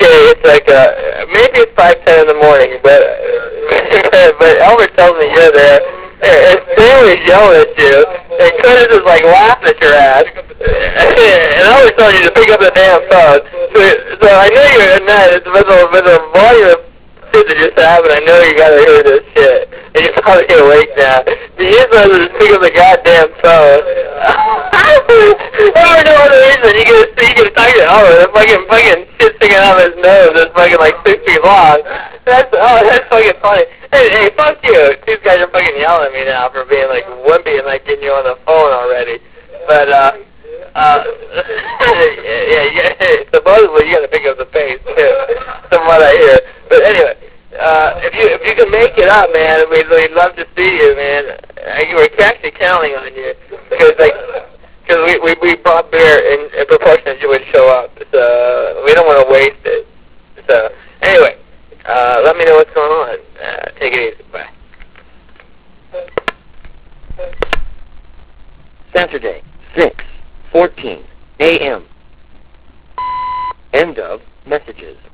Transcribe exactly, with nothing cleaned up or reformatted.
okay, it's like, uh, maybe it's five ten in the morning, but, uh, but Albert tells me you're there, and Stanley's yelling at you, and Curtis is like laughing at your ass, and Albert tells you to pick up the damn phone. So, so I know you're at night, it's with a, with a volume of shit that just happened, I know you gotta hear this shit, and you're probably awake now. The user is just pick up the goddamn phone. For no other reason, you get you get a target. Oh, the fucking fucking shit sticking out of his nose that's fucking like six feet long. That's oh, that's fucking funny. Hey, hey, fuck you. These guys are fucking yelling at me now for being like wimpy and like getting you on the phone already. But uh, uh, yeah, yeah, yeah. Supposedly you gotta pick up the pace too, from what I hear. But anyway, uh, if you if you can make it up, man, we'd we'd love to see you, man. Uh, we're actually counting on you because like. Because we, we, we brought beer in, in proportion that you would show up, so we don't want to waste it. So, anyway, uh, let me know what's going on. Uh, take it easy. Bye. Saturday, six fourteen a m End of messages.